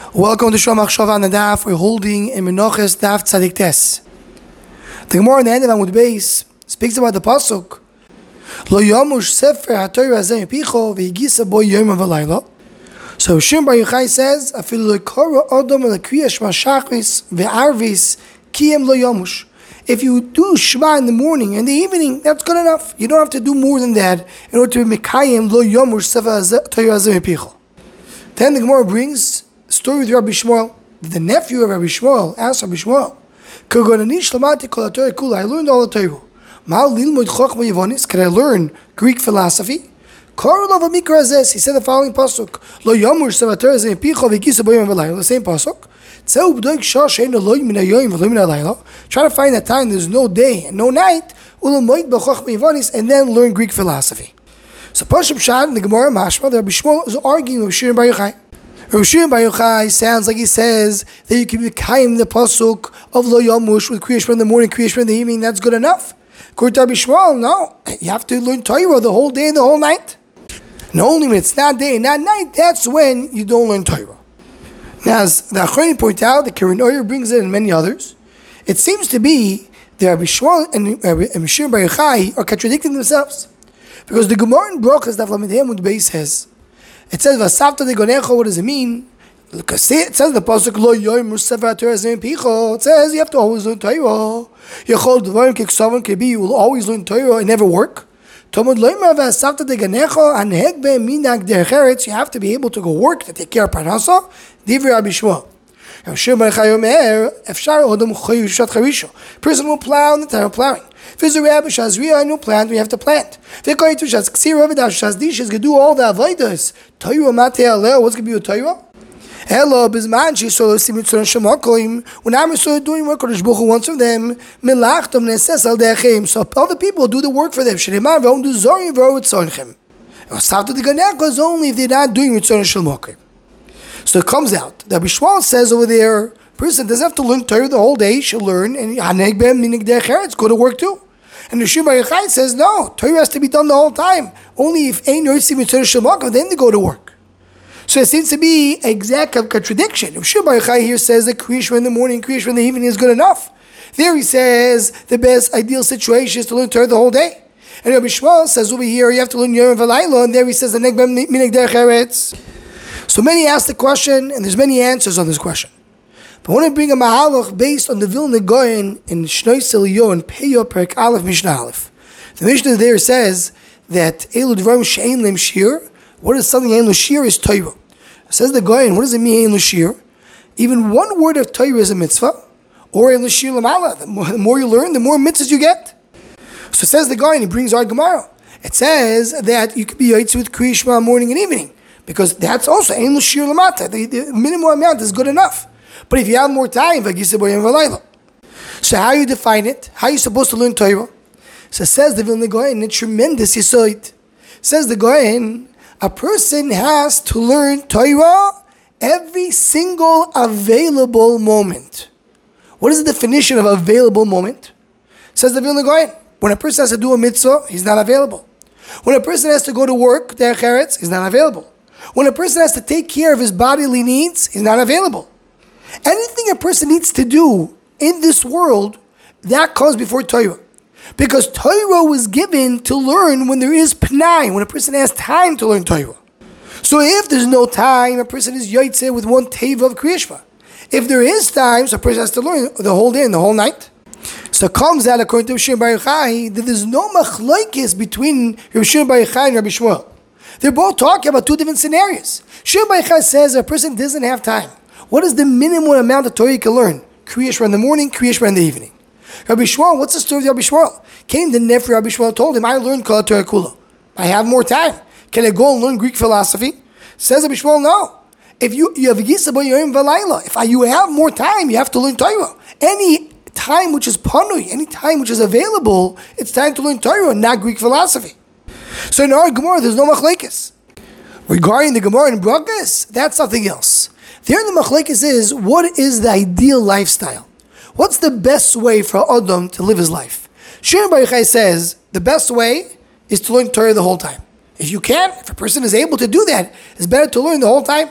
Welcome to Shomach Shava on the Daf. We're holding in Menachos Daf Tzadik Tes. The Gemara in the end of Amud Beis speaks about the pasuk Lo Yamush Sefer HaTorah Hazeh Mipicho V'Yigisa Bo Yom V'Layla. So Shimon Bar Yochai says, Afilu Lekora Odom Lekriya Shema Shachris Ve'Arvis Kiyem Lo Yamush. If you do Shema in the morning and the evening, that's good enough. You don't have to do more than that in order to be Mekayim Lo Yamush Sefer HaTorah Hazeh Mipicho. Then the Gemara brings story with Rabbi Shmuel. The nephew of Rabbi Shmuel asked Rabbi Shmuel, I learned all the Torah. Can I learn Greek philosophy? He said the following pasuk. The same pasuk. Try to find that time there's no day and no night, and then learn Greek philosophy. So Pashup Shad in the Gemara Mashma, the Rabbi Shmuel is arguing with Shimon Bar Yochai. Rabbi Shimon Bar Yochai sounds like he says that you can be kaim the pasuk of Lo Yamush with Kriya Shema in the morning, Kriya Shema in the evening. That's good enough. According to Rabbi Shmuel, no, you have to learn Torah the whole day and the whole night. And only when it's not day and not night, that's when you don't learn Torah. Now, as the Achronim point out, the Keren Oyer brings it and many others. It seems to be that Rabbi Shmuel and Rabbi Shimon Bar Yochai are contradicting themselves, because the Gemara in Brachos Daf Lamed Amud Beis says. It says, "Vasavta de gonecho." What does it mean? Because it says the pasuk Lo Yomush Sefer HaTorah Hazeh Mipicho. It says you have to always learn Torah. Yechol Dvarim Keksavan Kebi. You will always learn Torah and never work. Talmud Loimer Vasavta de gonecho Anheg Be Minag Derech Eretz. You have to be able to go work to take care of parnasa. Divrei Rabbi Shmuel. Shimon Bar Yochai Omer Efshar Odom Choyu Shat Charisho. Person will plow in the time of plowing. If there's a rabbi shazriya new plant, we have to plant. If they're going to shaz ksira v'dash shazdish is going to do all the avodas. Torah matei aleh. What's going to be with Torah? Hello, bizman shesol simit tzon shemakoim. When I'm doing work, Kodesh Baruch Hu wants of them melachtom neses al de'achem. So other people do the work for them. Shneimar v'om do zorim v'or v'tzonchem. Savta the ganeko is only if they're not doing mitzvah shemakoim. So it comes out that Rabbi Shmuel says over there, person doesn't have to learn Torah the whole day. She'll learn, and Haneg Ben Minig Derech Eretz, go to work too. And the Shimon Bar Yochai says no, Torah has to be done the whole time. Only if Ein Yorsi Mitzvah Shalmakov, then they go to work. So it seems to be exact contradiction. Shimon Bar Yochai here says that Kriya Shema in the morning, Kriya Shema in the evening is good enough. There he says the best ideal situation is to learn Torah the whole day. And Rabbi Shmuel says over here you have to learn Yom V'Layla, and there he says Haneg Ben Minig Derech Eretz. So many ask the question, and there's many answers on this question. But I want to bring a mahalach based on the Vilna Gaon in Shnoi Seliyo and Peyo Perek Aleph Mishnah Aleph. The Mishnah there says that Elu Dvarim She'ein Leim Shir. What is something Ein Lo Shir is Torah. Says the Gaon, what does it mean Ein Lo Shir? Even one word of Torah is a mitzvah, or Ein Lo Shir Lamala. The more you learn, the more mitzvahs you get. So says the Gaon, he brings our Gemara. It says that you could be Yaitz with Kriya Shema morning and evening, because that's also Ein Lo Shir Lamata. The minimum amount is good enough. But if you have more time, so how you define it? How are you supposed to learn Torah? So says the Vilna Gaon, a tremendous yisoid. Says the Gaon, a person has to learn Torah every single available moment. What is the definition of available moment? Says the Vilna Gaon, when a person has to do a mitzvah, he's not available. When a person has to go to work, derech eretz, he's not available. When a person has to take care of his bodily needs, he's not available. Anything a person needs to do in this world, that comes before Torah. Because Torah was given to learn when there is pnai, when a person has time to learn Torah. So if there's no time, a person is yotzeh with one teva of Kriya Shema. If there is time, so a person has to learn the whole day and the whole night. So it comes out, according to Shimon Bar Yochai, that there's no machlokes between Shimon Bar Yochai and Rabbi Shmuel. They're both talking about two different scenarios. Shimon Bar Yochai says a person doesn't have time. What is the minimum amount of Torah you can learn? Kriya Shema in the morning, Kriya Shema in the evening. Rabbi Shmuel, what's the story of Rabbi Shmuel? Came the nephew Rabbi Shmuel, told him, I learned Kol Torah Kula. I have more time. Can I go and learn Greek philosophy? Says Rabbi Shmuel, no. If you have Yisabo Yom V'Layla, if you have more time, you have to learn Torah. Any time which is panui, any time which is available, it's time to learn Torah, not Greek philosophy. So in our Gemara, there's no machlekes. Regarding the Gemara in Brachos, that's something else. There the machlekes is, what is the ideal lifestyle? What's the best way for Adam to live his life? Shimon Bar Yochai says, the best way is to learn Torah the whole time. If you can, if a person is able to do that, it's better to learn the whole time.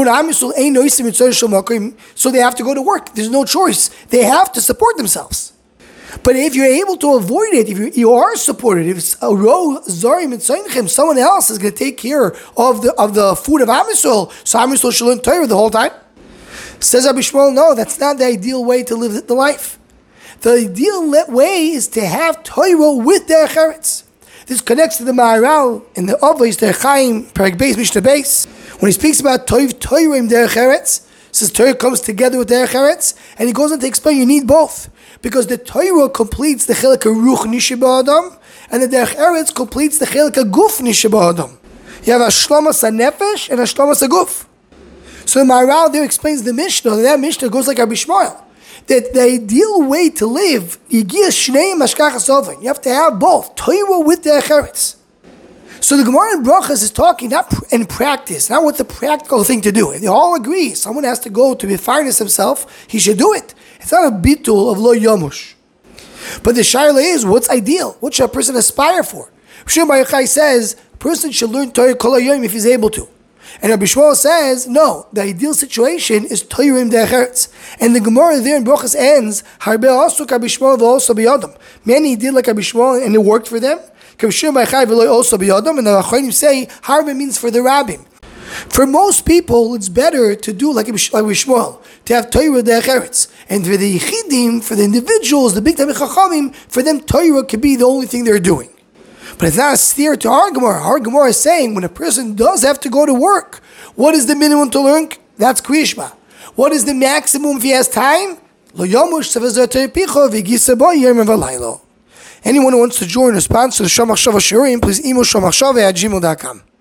So they have to go to work. There's no choice. They have to support themselves. But if you're able to avoid it, if you are supported, if someone else is going to take care of the food of Am Yisrael, so Am Yisrael should learn Torah the whole time. Says Rabbi Shmuel, no, that's not the ideal way to live the life. The ideal way is to have Torah with Derech Eretz. This connects to the Maharal in the Avos Derech Chaim, Perek Beis, Mishnah Beis, when he speaks about Torah im Derech Eretz. Says Torah comes together with Derech Eretz, and he goes on to explain you need both. Because the Torah completes the Chelek HaRuch Nishe Ba'adam, and the Derech Eretz completes the Chelek HaGuf Nishe Ba'adam. You have Hashlomas HaNefesh and Hashlomas HaGuf. So the Maharal there explains the Mishnah, and that Mishnah goes like Rabbi Shmuel, that the ideal way to live, you have to have both, Torah with Derech Eretz. So the Gemara in Brachas is talking not in practice, not what's the practical thing to do. If they all agree, someone has to go to refinance himself, he should do it. It's not a bitul of lo yamush. But the shaila is, what's ideal? What should a person aspire for? Shimon Bar Yochai says, a person should learn Torah kol hayom if he's able to. And Rabbi Shmuel says, no, the ideal situation is Torah im derech eretz. And the Gemara there in Brachas ends, harbe asuk Rabbi Shmuel v'oso b'yadam. Many did like Rabbi Shmuel and it worked for them. And the Achronim say, harbe means for the rabbim. For most people, it's better to do like Shmuel, to have Torah derech eretz. And for the Yechidim, for the individuals, the big Talmid Chachamim, for them Torah could be the only thing they're doing. But it's not a steer to our Gemara. Our Gemara is saying when a person does have to go to work, what is the minimum to learn? That's Kriyishma. What is the maximum if he has time? Anyone who wants to join or sponsor the Shomach Shava Shiurim, please email shomachshava@gmail.com.